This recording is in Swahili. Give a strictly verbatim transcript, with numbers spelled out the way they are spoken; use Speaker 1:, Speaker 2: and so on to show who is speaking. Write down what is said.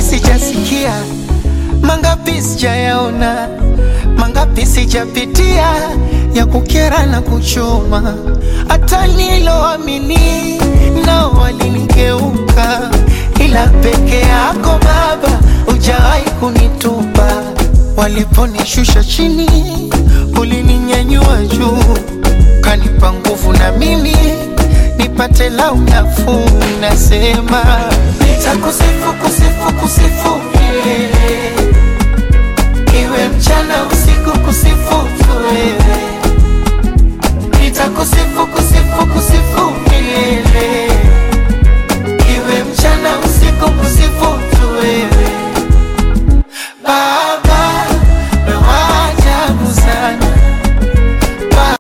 Speaker 1: sijasikia, mangapi sijayaona, mangapi sijapitia, ya kukera na kuchoma. Hata niloamini nao walinigeuka, ila peke yako Baba hujawahi kunitupa. Waliponishusha chini ulininyanyua juu, kanipa nguvu na mimi nipate lau nafuu. Nasema nitakusifu, kusifu, kusifu milele, iwe mchana usiku, kusifu tu wewe. Nitakusifu, kusifu